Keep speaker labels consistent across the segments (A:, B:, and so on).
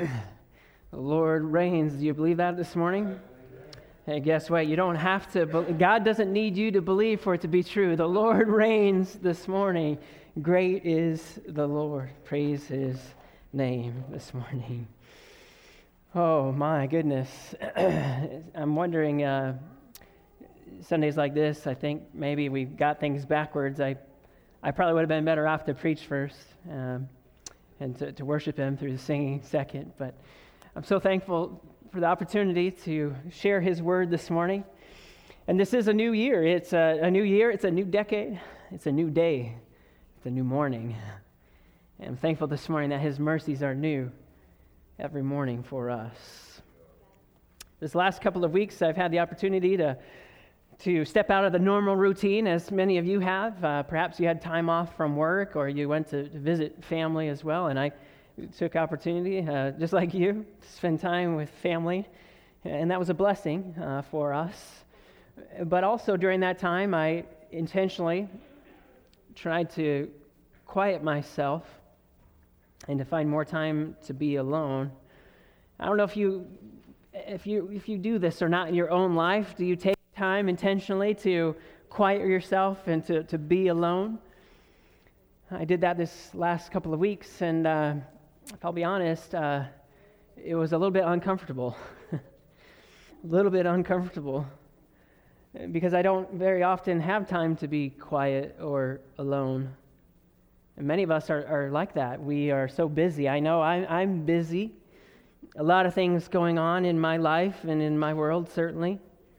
A: The Lord reigns. Do you believe that this morning? Hey, guess what? You don't have to. God doesn't need you to believe for it to be true. The Lord reigns this morning. Great is the Lord. Praise His name this morning. Oh, my goodness. I'm wondering, Sundays like this, I think maybe we got things backwards. I probably would have been better off to preach first and to worship Him through the singing second. But I'm so thankful for the opportunity to share His word this morning. And this is a new year. It's a new year. It's a new decade. It's a new day. It's a new morning. And I'm thankful this morning that His mercies are new every morning for us. This last couple of weeks, I've had the opportunity to step out of the normal routine, as many of you have. Perhaps you had time off from work, or you went to visit family as well, and I took opportunity, just like you, to spend time with family, and that was a blessing for us. But also during that time, I intentionally tried to quiet myself and to find more time to be alone. I don't know if you do this or not in your own life. Do you take time intentionally to quiet yourself and to be alone? I did that this last couple of weeks, and if I'll be honest, it was a little bit uncomfortable. A little bit uncomfortable, because I don't very often have time to be quiet or alone. And many of us are like that. We are so busy. I know I'm busy. A lot of things going on in my life and in my world, certainly.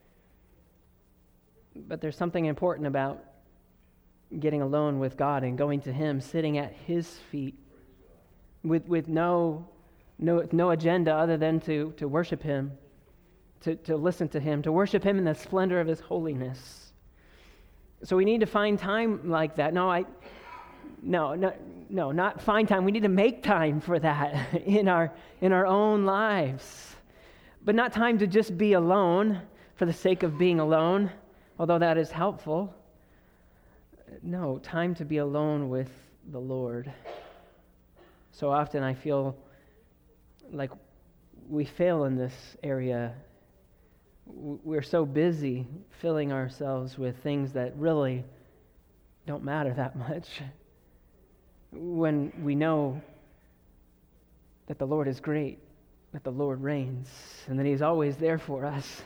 A: But there's something important about getting alone with God and going to Him, sitting at His feet with no agenda other than to worship Him, to listen to Him, to worship Him in the splendor of His holiness. So we need to find time like that. Not find time. We need to make time for that in our own lives. But not time to just be alone for the sake of being alone, although that is helpful. No, time to be alone with the Lord. So often I feel like we fail in this area. We're so busy filling ourselves with things that really don't matter that much, when we know that the Lord is great, that the Lord reigns, and that He's always there for us.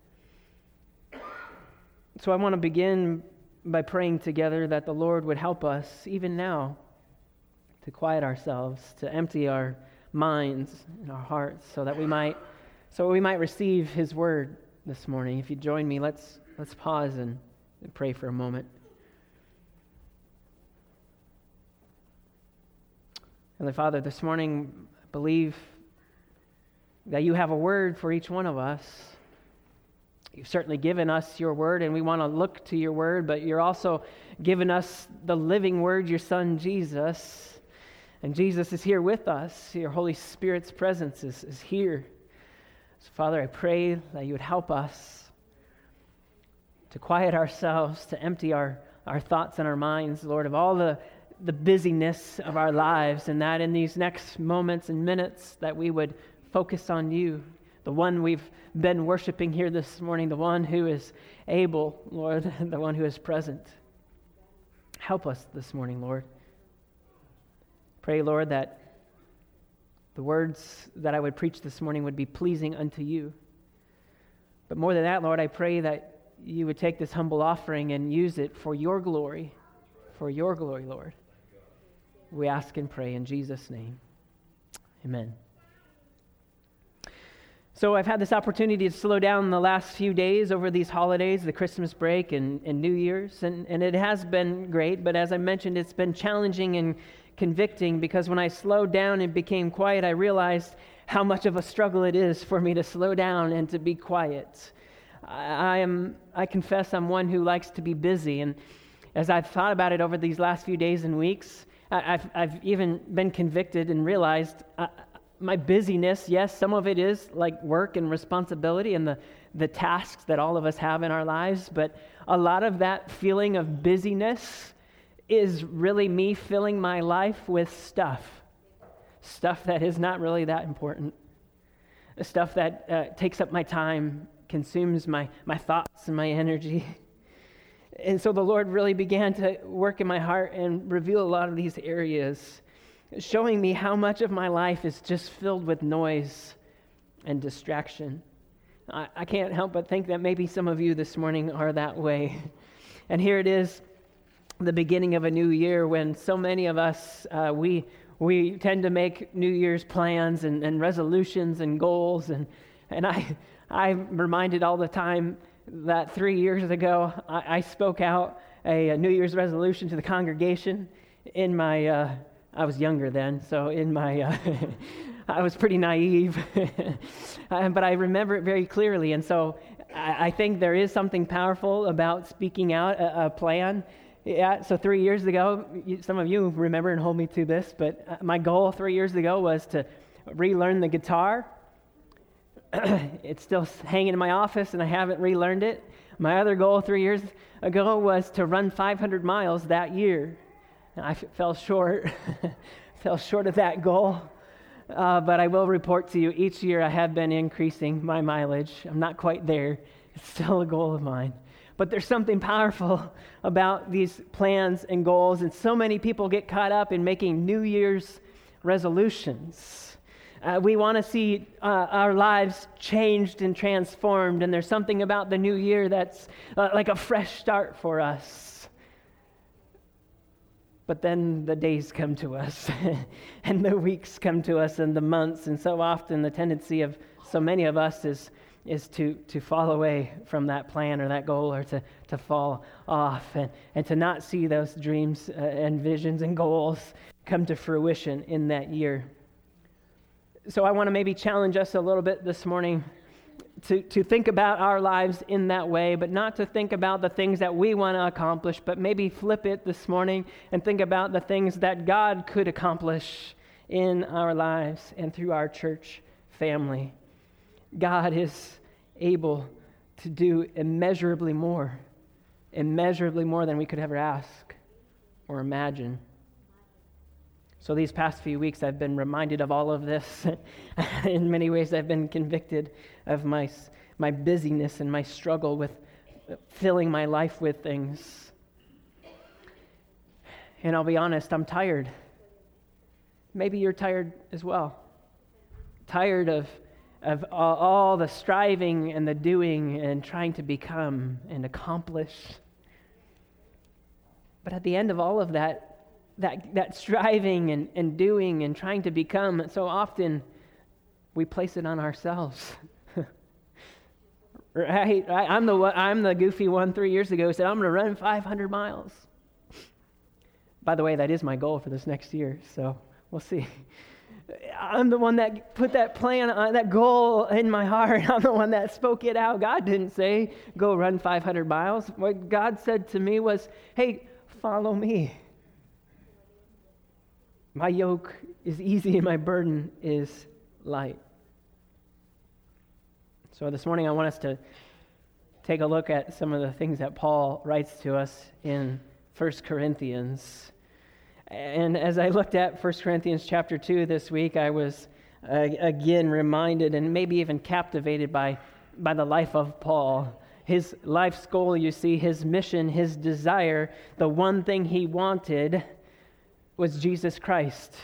A: So I want to begin by praying together that the Lord would help us, even now, to quiet ourselves, to empty our minds and our hearts, so we might receive His word this morning. If you join me, let's pause and pray for a moment. Heavenly Father, this morning, I believe that You have a word for each one of us. You've certainly given us Your word, and we want to look to Your word, but You're also given us the living word, Your Son, Jesus. And Jesus is here with us. Your Holy Spirit's presence is here. So, Father, I pray that You would help us to quiet ourselves, to empty our thoughts and our minds, Lord, of all the busyness of our lives, and that in these next moments and minutes that we would focus on You, the one we've been worshiping here this morning, the one who is able, Lord, the one who is present. Help us this morning, Lord. Pray, Lord, that the words that I would preach this morning would be pleasing unto You. But more than that, Lord, I pray that You would take this humble offering and use it for Your glory, Lord. We ask and pray in Jesus' name. Amen. So I've had this opportunity to slow down the last few days over these holidays, the Christmas break and New Year's, and it has been great, but as I mentioned, it's been challenging and convicting, because when I slowed down and became quiet, I realized how much of a struggle it is for me to slow down and to be quiet. I confess I'm one who likes to be busy, and as I've thought about it over these last few days and weeks, I've even been convicted and realized my busyness, yes, some of it is like work and responsibility and the tasks that all of us have in our lives, but a lot of that feeling of busyness is really me filling my life with stuff stuff that is not really that important, stuff that takes up my time, consumes my thoughts and my energy. And so the Lord really began to work in my heart and reveal a lot of these areas, showing me how much of my life is just filled with noise and distraction. I can't help but think that maybe some of you this morning are that way. And here it is, the beginning of a new year, when so many of us, we tend to make New Year's plans and resolutions and goals. And I'm reminded all the time that 3 years ago, I spoke out a New Year's resolution to the congregation in my, I was younger then, so in my, I was pretty naive, but I remember it very clearly. And so I think there is something powerful about speaking out a plan. Yeah, so 3 years ago, some of you remember and hold me to this, but my goal 3 years ago was to relearn the guitar. It's still hanging in my office and I haven't relearned it. My other goal 3 years ago was to run 500 miles that year. And I fell short, fell short of that goal. But I will report to you, each year I have been increasing my mileage. I'm not quite there. It's still a goal of mine. But there's something powerful about these plans and goals, and so many people get caught up in making New Year's resolutions. We want to see our lives changed and transformed, and there's something about the new year that's like a fresh start for us. But then the days come to us, and the weeks come to us, and the months, and so often the tendency of so many of us is to fall away from that plan or that goal, or to fall off, and to not see those dreams and visions and goals come to fruition in that year. So I want to maybe challenge us a little bit this morning to think about our lives in that way, but not to think about the things that we want to accomplish, but maybe flip it this morning and think about the things that God could accomplish in our lives and through our church family. God is able to do immeasurably more than we could ever ask or imagine. So these past few weeks, I've been reminded of all of this. In many ways, I've been convicted of my busyness and my struggle with filling my life with things. And I'll be honest, I'm tired. Maybe you're tired as well. Tired of all the striving and the doing and trying to become and accomplish. But at the end of all of that striving and doing and trying to become, so often we place it on ourselves. Right? I'm the goofy one 3 years ago who said, I'm going to run 500 miles. By the way, that is my goal for this next year, so we'll see. I'm the one that put that plan, that goal in my heart. I'm the one that spoke it out. God didn't say, go run 500 miles. What God said to me was, hey, follow me. My yoke is easy and my burden is light. So this morning I want us to take a look at some of the things that Paul writes to us in 1 Corinthians. And as I looked at 1 Corinthians chapter 2 this week, I was again reminded and maybe even captivated by the life of Paul. His life's goal, you see, his mission, his desire, the one thing he wanted was Jesus Christ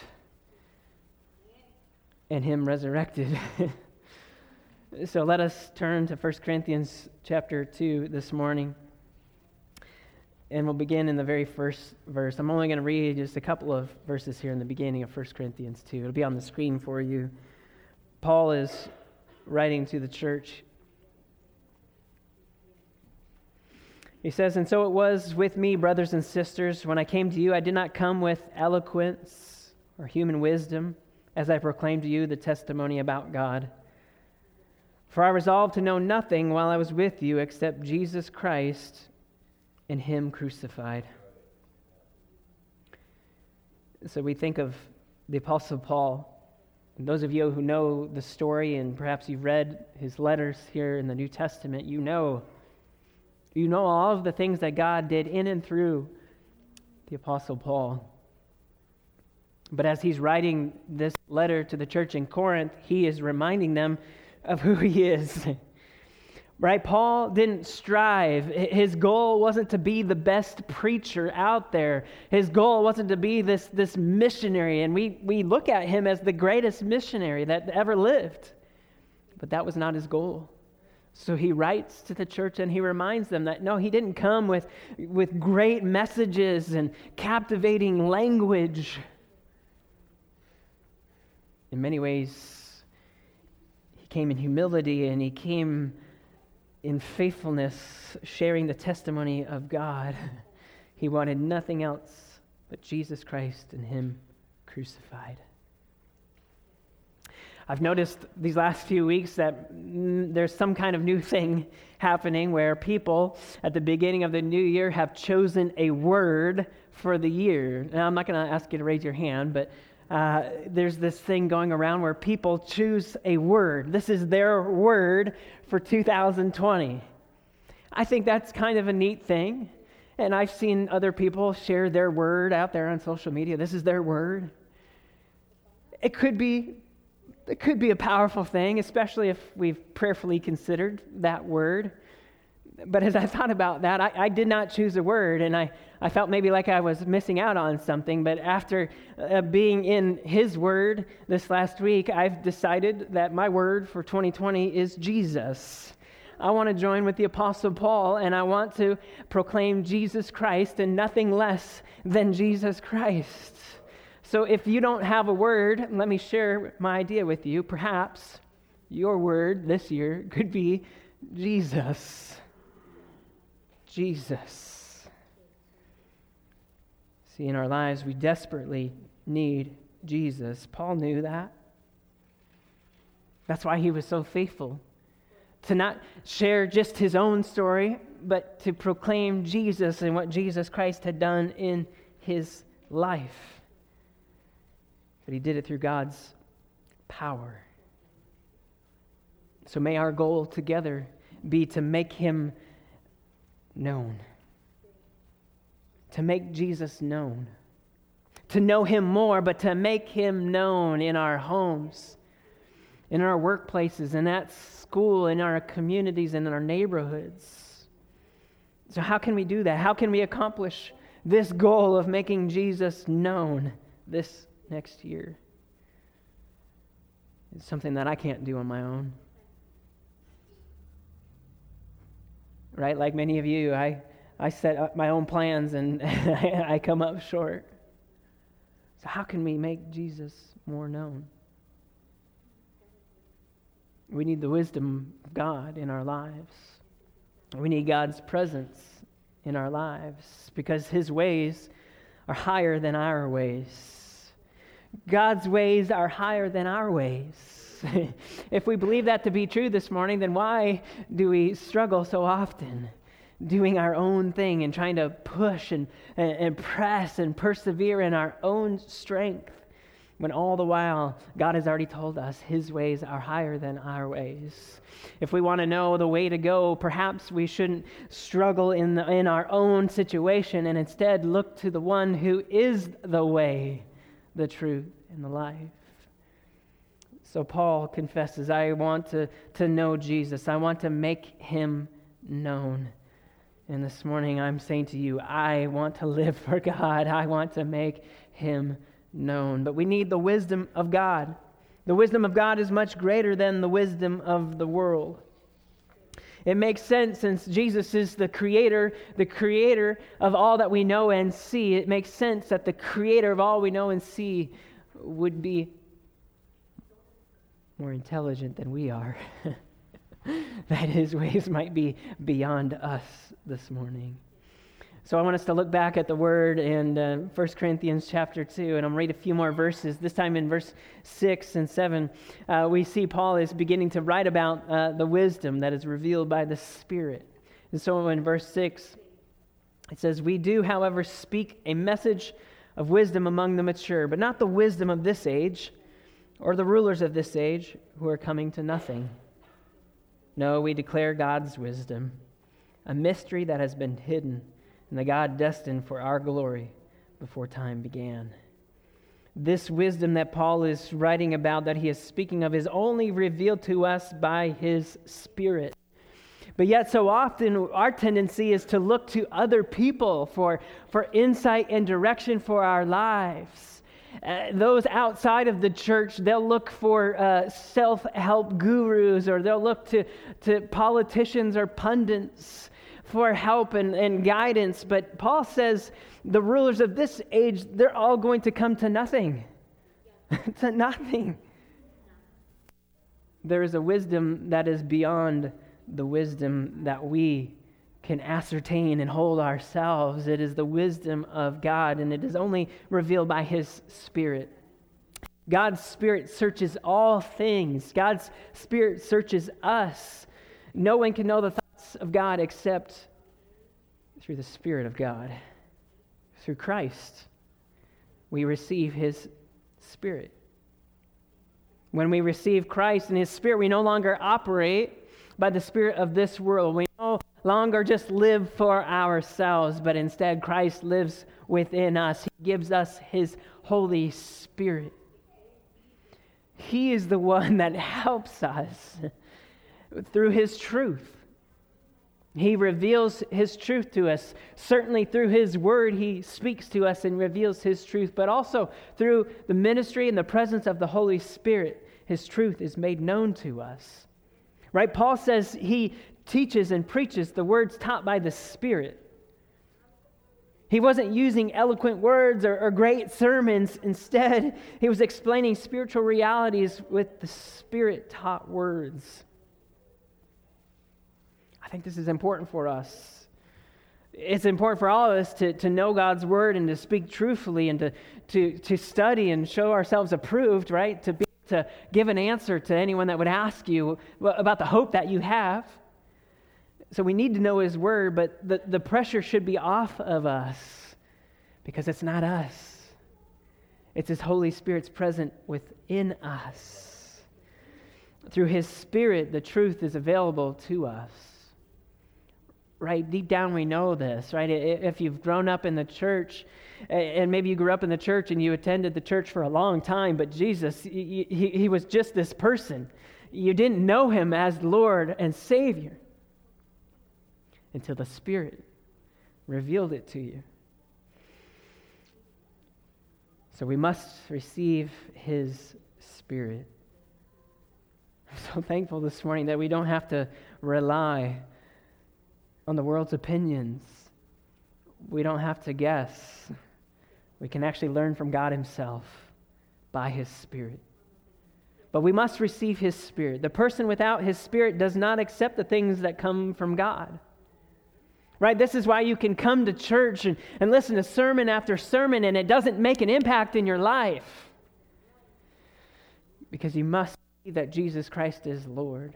A: and him resurrected. So let us turn to 1 Corinthians chapter 2 this morning. And we'll begin in the very first verse. I'm only going to read just a couple of verses here in the beginning of 1 Corinthians 2. It'll be on the screen for you. Paul is writing to the church. He says, and so it was with me, brothers and sisters, when I came to you, I did not come with eloquence or human wisdom, as I proclaimed to you the testimony about God. For I resolved to know nothing while I was with you except Jesus Christ and Him crucified. So we think of the Apostle Paul. And those of you who know the story, and perhaps you've read his letters here in the New Testament, you know all of the things that God did in and through the Apostle Paul. But as he's writing this letter to the church in Corinth, he is reminding them of who he is. Right? Paul didn't strive. His goal wasn't to be the best preacher out there. His goal wasn't to be this missionary. And we look at him as the greatest missionary that ever lived. But that was not his goal. So he writes to the church and he reminds them that no, he didn't come with great messages and captivating language. In many ways, he came in humility and he came in faithfulness, sharing the testimony of God. He wanted nothing else but Jesus Christ and him crucified. I've noticed these last few weeks that there's some kind of new thing happening where people at the beginning of the new year have chosen a word for the year. Now, I'm not going to ask you to raise your hand, but there's this thing going around where people choose a word. This is their word for 2020. I think that's kind of a neat thing. And I've seen other people share their word out there on social media. This is their word. It could be a powerful thing, especially if we've prayerfully considered that word. But as I thought about that, I did not choose a word, and I felt maybe like I was missing out on something. But after being in his word this last week, I've decided that my word for 2020 is Jesus. I want to join with the Apostle Paul, and I want to proclaim Jesus Christ and nothing less than Jesus Christ. So if you don't have a word, let me share my idea with you. Perhaps your word this year could be Jesus. Jesus. See, in our lives, we desperately need Jesus. Paul knew that. That's why he was so faithful to not share just his own story, but to proclaim Jesus and what Jesus Christ had done in his life. But he did it through God's power. So may our goal together be to make him known. To make Jesus known. To know him more, but to make him known in our homes, in our workplaces, and at school, in our communities, and in our neighborhoods. So how can we do that? How can we accomplish this goal of making Jesus known this next year? It's something that I can't do on my own. Right? Like many of you, I set up my own plans and I come up short. So how can we make Jesus more known? We need the wisdom of God in our lives. We need God's presence in our lives because his ways are higher than our ways. God's ways are higher than our ways. If we believe that to be true this morning, then why do we struggle so often doing our own thing and trying to push and press and persevere in our own strength when all the while God has already told us his ways are higher than our ways? If we want to know the way to go, perhaps we shouldn't struggle in our own situation and instead look to the one who is the way, the truth, and the life. So Paul confesses, I want to know Jesus. I want to make him known. And this morning I'm saying to you, I want to live for God. I want to make him known. But we need the wisdom of God. The wisdom of God is much greater than the wisdom of the world. It makes sense since Jesus is the creator of all that we know and see. It makes sense that the creator of all we know and see would be more intelligent than we are. That his ways might be beyond us this morning. So I want us to look back at the word in 1 Corinthians chapter 2, and I'm going to read a few more verses. This time in verse 6 and 7, we see Paul is beginning to write about the wisdom that is revealed by the Spirit. And so in verse 6, it says, "We do, however, speak a message of wisdom among the mature, but not the wisdom of this age, or the rulers of this age who are coming to nothing. No, we declare God's wisdom, a mystery that has been hidden, and the God destined for our glory before time began." This wisdom that Paul is writing about, that he is speaking of, is only revealed to us by his Spirit. But yet so often our tendency is to look to other people for insight and direction for our lives. Those outside of the church, they'll look for self-help gurus, or they'll look to politicians or pundits for help and guidance. But Paul says the rulers of this age, they're all going to come to nothing. To nothing. There is a wisdom that is beyond the wisdom that we can ascertain and hold ourselves. It is the wisdom of God, and it is only revealed by His Spirit. God's Spirit searches all things. God's Spirit searches us. No one can know the thoughts of God except through the Spirit of God. Through Christ, we receive His Spirit. When we receive Christ and His Spirit, we no longer operate by the spirit of this world. We no longer just live for ourselves, but instead Christ lives within us. He gives us His Holy Spirit. He is the one that helps us through His truth. He reveals His truth to us. Certainly through His Word, He speaks to us and reveals His truth, but also through the ministry and the presence of the Holy Spirit, His truth is made known to us. Right? Paul says he teaches and preaches the words taught by the Spirit. He wasn't using eloquent words or great sermons. Instead, he was explaining spiritual realities with the Spirit-taught words. I think this is important for us. It's important for all of us to know God's Word and to speak truthfully and to study and show ourselves approved, right? To give an answer to anyone that would ask you about the hope that you have. So we need to know His Word, but the pressure should be off of us because it's not us. It's His Holy Spirit's present within us. Through His Spirit, the truth is available to us. Right? Deep down we know this, right? If you've grown up in the church, and maybe you grew up in the church and you attended the church for a long time, but Jesus, he was just this person. You didn't know Him as Lord and Savior until the Spirit revealed it to you. So we must receive His Spirit. I'm so thankful this morning that we don't have to rely on the world's opinions. We don't have to guess. We can actually learn from God Himself by His Spirit. But we must receive His Spirit. The person without His Spirit does not accept the things that come from God. Right? This is why you can come to church and listen to sermon after sermon and it doesn't make an impact in your life. Because you must see that Jesus Christ is Lord.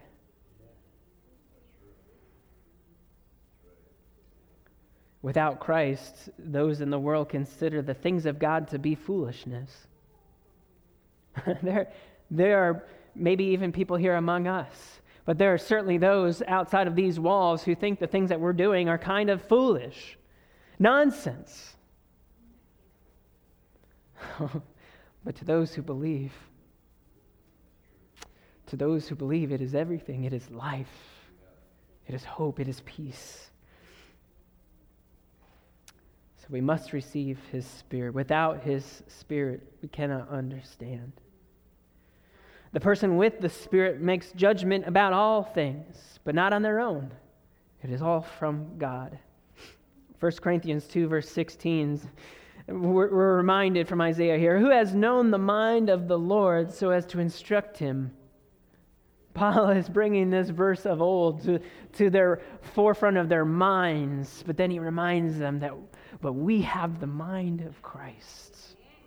A: Without Christ, those in the world consider the things of God to be foolishness. There are maybe even people here among us, but there are certainly those outside of these walls who think the things that we're doing are kind of foolish. Nonsense. But to those who believe, it is everything. It is life. It is hope. It is peace. So we must receive His Spirit. Without His Spirit, we cannot understand. The person with the Spirit makes judgment about all things, but not on their own. It is all from God. 1 Corinthians 2, verse 16, we're reminded from Isaiah here, who has known the mind of the Lord so as to instruct him? Paul is bringing this verse of old to their forefront of their minds, but then he reminds them that but we have the mind of Christ.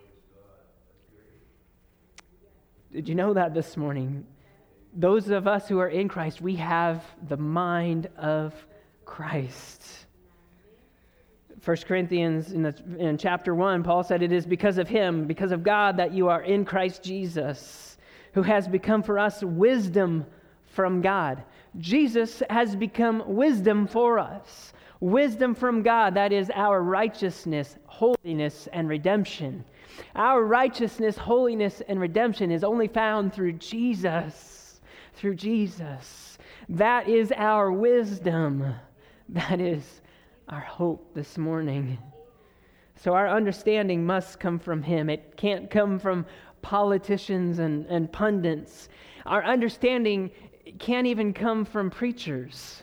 A: Did you know that this morning? Those of us who are in Christ, we have the mind of Christ. 1 Corinthians in chapter 1, Paul said, it is because of Him, because of God, that you are in Christ Jesus, who has become for us wisdom from God. Jesus has become wisdom for us. Wisdom from God, that is our righteousness, holiness, and redemption. Our righteousness, holiness, and redemption is only found through Jesus. Through Jesus. That is our wisdom. That is our hope this morning. So our understanding must come from Him. It can't come from politicians and pundits. Our understanding can't even come from preachers.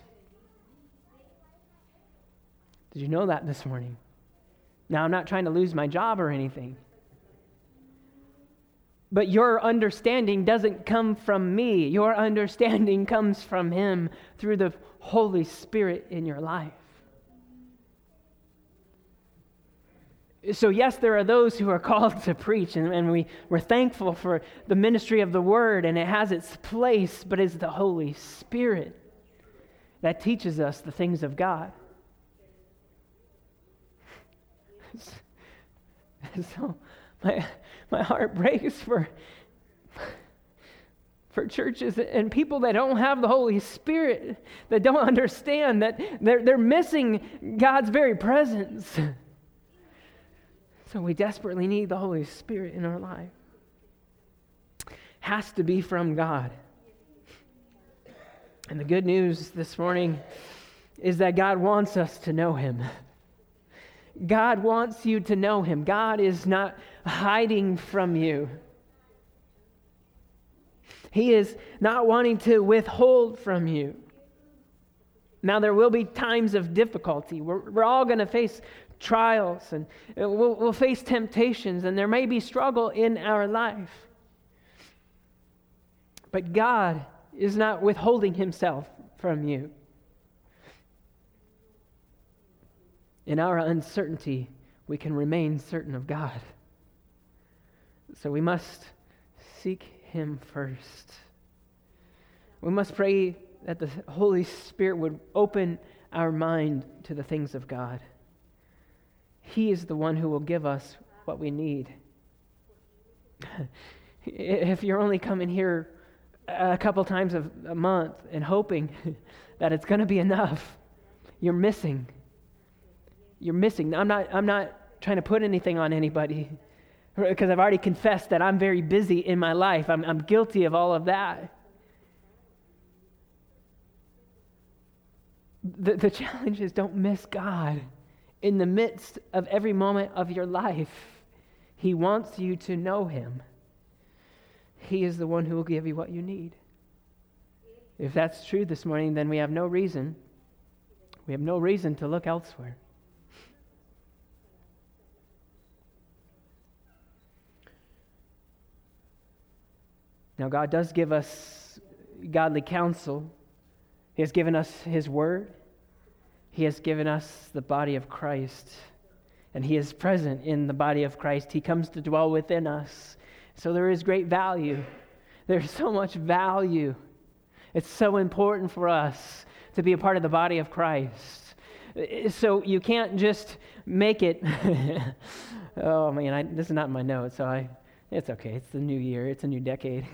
A: Did you know that this morning? Now, I'm not trying to lose my job or anything. But your understanding doesn't come from me. Your understanding comes from Him through the Holy Spirit in your life. So yes, there are those who are called to preach, and we're thankful for the ministry of the Word, and it has its place, but it's the Holy Spirit that teaches us the things of God. So my heart breaks for churches and people that don't have the Holy Spirit, that don't understand that they're missing God's very presence. So we desperately need the Holy Spirit in our life. Has to be from God. And the good news this morning is that God wants us to know Him. God wants you to know Him. God is not hiding from you. He is not wanting to withhold from you. Now, there will be times of difficulty. We're all going to face trials, and we'll face temptations, and there may be struggle in our life. But God is not withholding Himself from you. In our uncertainty, we can remain certain of God. So we must seek Him first. We must pray that the Holy Spirit would open our mind to the things of God. He is the one who will give us what we need. If you're only coming here a couple times a month and hoping that it's going to be enough, you're missing. You're missing. I'm not trying to put anything on anybody, because I've already confessed that I'm very busy in my life. I'm guilty of all of that. The challenge is, don't miss God in the midst of every moment of your life. He wants you to know Him. He is the one who will give you what you need. If that's true this morning, then we have no reason to look elsewhere. Now, God does give us godly counsel. He has given us His Word. He has given us the body of Christ. And He is present in the body of Christ. He comes to dwell within us. So there is great value. There's so much value. It's so important for us to be a part of the body of Christ. So you can't just make it... Oh man, this is not in my notes, so it's okay. It's the new year. It's a new decade.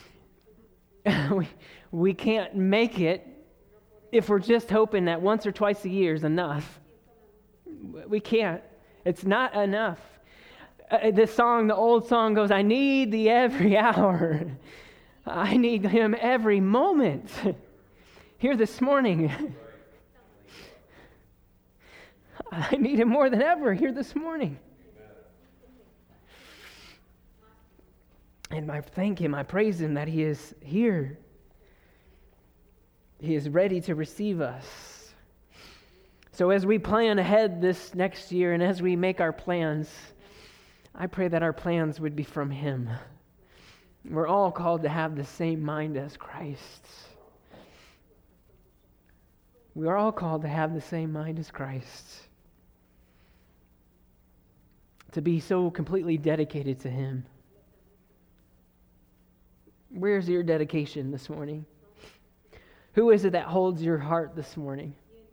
A: we can't make it if we're just hoping that once or twice a year is enough. We can't. It's not enough. The old song goes, I need Thee every hour. I need Him every moment. Here this morning, I need Him more than ever here this morning. And I thank Him, I praise Him that He is here. He is ready to receive us. So as we plan ahead this next year, and as we make our plans, I pray that our plans would be from Him. We're all called to have the same mind as Christ. We are all called to have the same mind as Christ. To be so completely dedicated to Him. Where's your dedication this morning? Who is it that holds your heart this morning?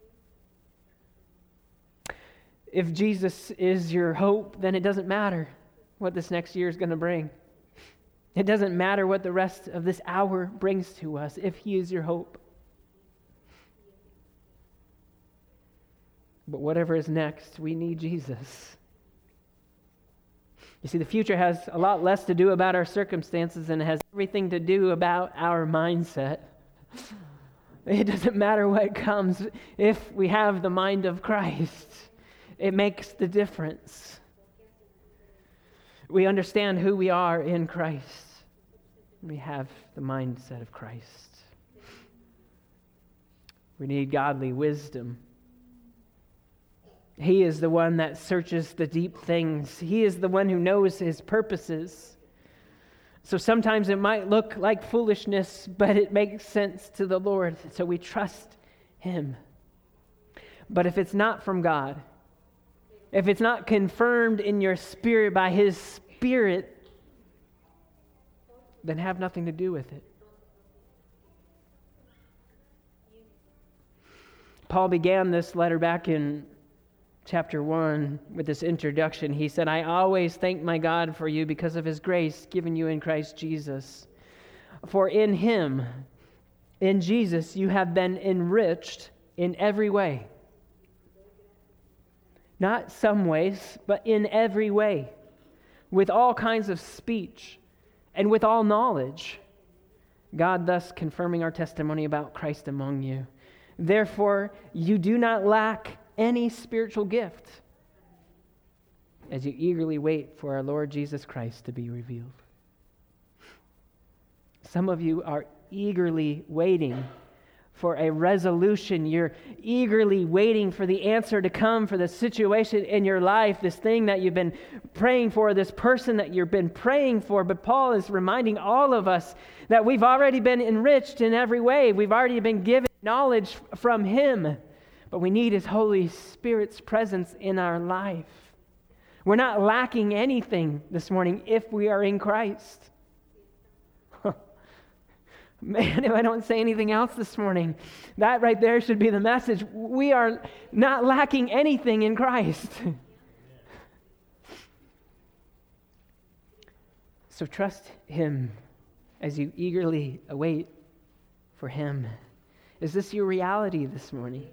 A: If Jesus is your hope, then it doesn't matter what this next year is going to bring. It doesn't matter what the rest of this hour brings to us if He is your hope. But whatever is next, we need Jesus. You see, the future has a lot less to do about our circumstances and it has everything to do about our mindset. It doesn't matter what comes if we have the mind of Christ. It makes the difference. We understand who we are in Christ. We have the mindset of Christ. We need godly wisdom. He is the one that searches the deep things. He is the one who knows his purposes. So sometimes it might look like foolishness, but it makes sense to the Lord. So we trust him. But if it's not from God, if it's not confirmed in your spirit by his Spirit, then have nothing to do with it. Paul began this letter back in chapter 1 with this introduction. He said, I always thank my God for you because of his grace given you in Christ Jesus. For in him, in Jesus, you have been enriched in every way. Not some ways, but in every way. With all kinds of speech and with all knowledge. God thus confirming our testimony about Christ among you. Therefore, you do not lack any spiritual gift as you eagerly wait for our Lord Jesus Christ to be revealed. Some of you are eagerly waiting for a resolution. You're eagerly waiting for the answer to come for the situation in your life, this thing that you've been praying for, this person that you've been praying for. But Paul is reminding all of us that we've already been enriched in every way. We've already been given knowledge from him. But we need his Holy Spirit's presence in our life. We're not lacking anything this morning if we are in Christ. Man, if I don't say anything else this morning, that right there should be the message. We are not lacking anything in Christ. So trust him as you eagerly await for him. Is this your reality this morning?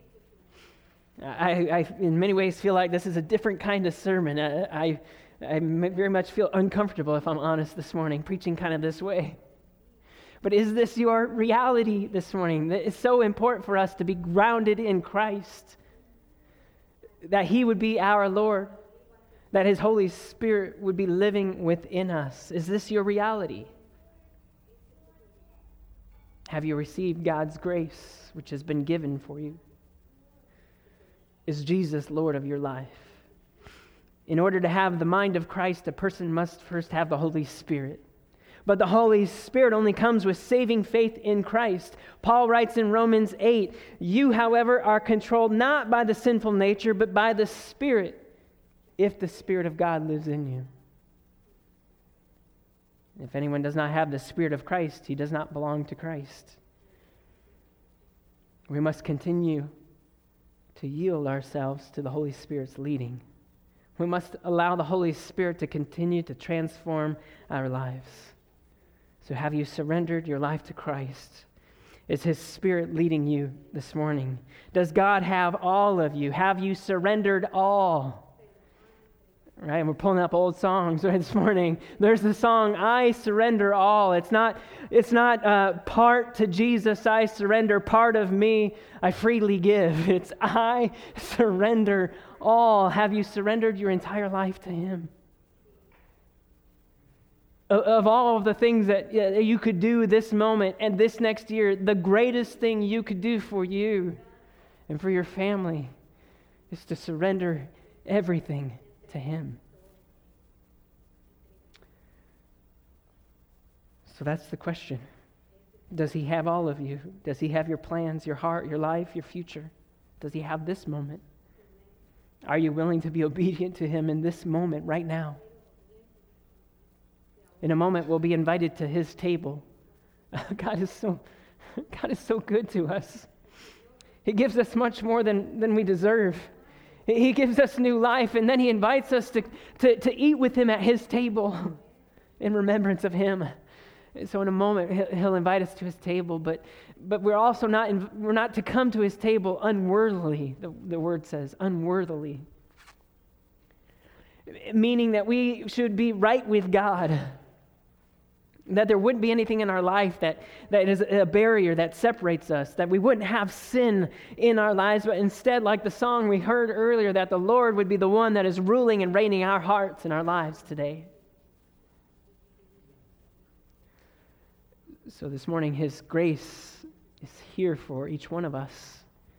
A: I in many ways feel like this is a different kind of sermon. I very much feel uncomfortable, if I'm honest, this morning, preaching kind of this way. But is this your reality this morning? It's so important for us to be grounded in Christ, that he would be our Lord, that his Holy Spirit would be living within us. Is this your reality? Have you received God's grace, which has been given for you? Is Jesus Lord of your life? In order to have the mind of Christ, a person must first have the Holy Spirit. But the Holy Spirit only comes with saving faith in Christ. Paul writes in Romans 8, you, however, are controlled not by the sinful nature, but by the Spirit, if the Spirit of God lives in you. If anyone does not have the Spirit of Christ, he does not belong to Christ. We must continue to yield ourselves to the Holy Spirit's leading. We must allow the Holy Spirit to continue to transform our lives. So have you surrendered your life to Christ? Is his Spirit leading you this morning? Does God have all of you? Have you surrendered all? Right, and we're pulling up old songs right this morning. There's the song, I surrender all. It's not part to Jesus, I surrender, part of me, I freely give. It's I surrender all. Have you surrendered your entire life to him? Of all of the things that you could do this moment and this next year, the greatest thing you could do for you and for your family is to surrender everything to him. So that's the question. Does he have all of you? Does he have your plans, your heart, your life, your future? Does he have this moment? Are you willing to be obedient to him in this moment right now? In a moment, we'll be invited to his table. God is so good to us. He gives us much more than we deserve. He gives us new life, and then he invites us to eat with him at his table in remembrance of him. So in a moment, he'll invite us to his table, but we're also we're not to come to his table unworthily. The word says unworthily, meaning that we should be right with God, that there wouldn't be anything in our life that is a barrier that separates us, that we wouldn't have sin in our lives, but instead, like the song we heard earlier, that the Lord would be the one that is ruling and reigning our hearts and our lives today. So this morning, his grace is here for each one of us.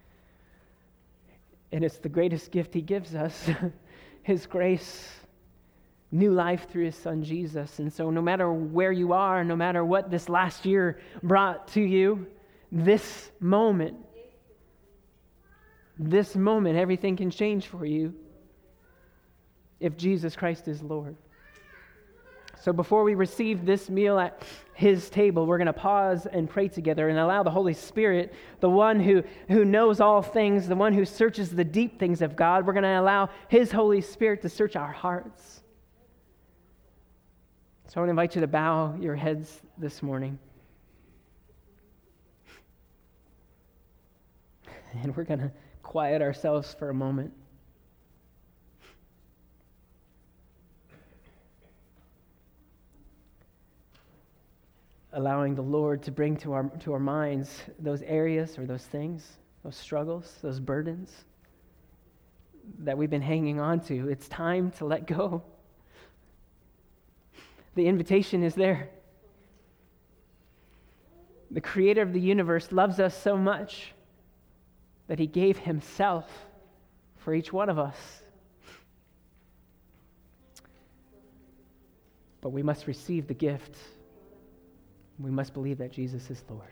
A: And it's the greatest gift he gives us, his grace, new life through his son Jesus. And so no matter where you are, no matter what this last year brought to you, this moment, everything can change for you if Jesus Christ is Lord. So before we receive this meal at his table, we're going to pause and pray together and allow the Holy Spirit, the one who knows all things, the one who searches the deep things of God, we're going to allow his Holy Spirit to search our hearts. So I want to invite you to bow your heads this morning. And we're going to quiet ourselves for a moment. Allowing the Lord to bring to our minds those areas or those things, those struggles, those burdens that we've been hanging on to. It's time to let go. The invitation is there. The creator of the universe loves us so much that he gave himself for each one of us. But we must receive the gift. We must believe that Jesus is Lord.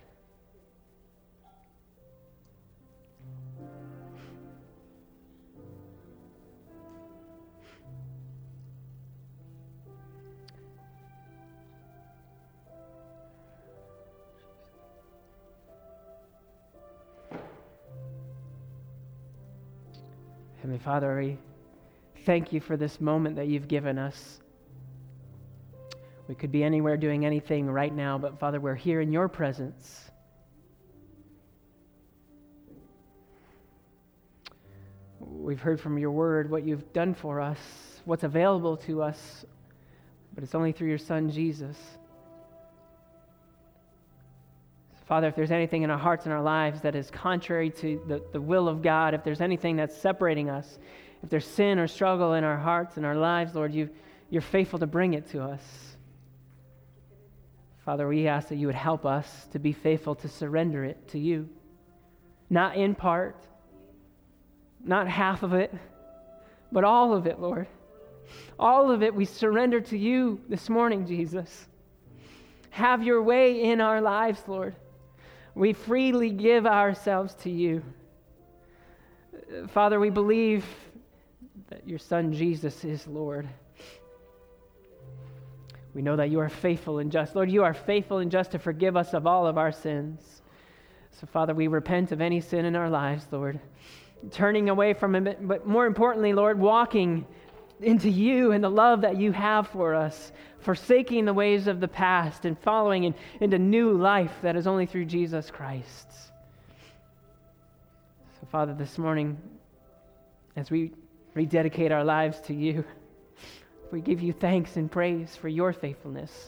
A: Heavenly Father, we thank you for this moment that you've given us. We could be anywhere doing anything right now, but Father, we're here in your presence. We've heard from your word what you've done for us, what's available to us, but it's only through your Son, Jesus. Father, if there's anything in our hearts and our lives that is contrary to the will of God, if there's anything that's separating us, if there's sin or struggle in our hearts and our lives, Lord, you're faithful to bring it to us. Father, we ask that you would help us to be faithful to surrender it to you. Not in part, not half of it, but all of it, Lord. All of it we surrender to you this morning, Jesus. Have your way in our lives, Lord. We freely give ourselves to you. Father, we believe that your Son Jesus is Lord. We know that you are faithful and just. Lord, you are faithful and just to forgive us of all of our sins. So, Father, we repent of any sin in our lives, Lord. Turning away from it, but more importantly, Lord, walking into you and the love that you have for us, forsaking the ways of the past and following into new life that is only through Jesus Christ. So, Father, this morning, as we rededicate our lives to you, we give you thanks and praise for your faithfulness.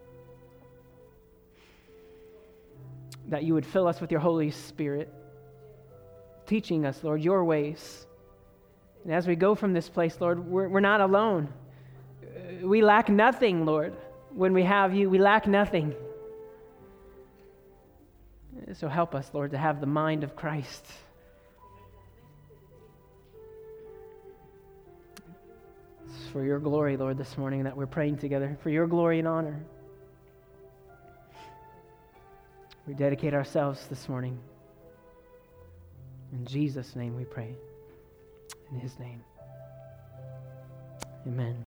A: That you would fill us with your Holy Spirit, teaching us, Lord, your ways. And as we go from this place, Lord, we're not alone. We lack nothing, Lord. When we have you, we lack nothing. So help us, Lord, to have the mind of Christ. It's for your glory, Lord, this morning that we're praying together. For your glory and honor. We dedicate ourselves this morning. In Jesus' name we pray. In his name. Amen.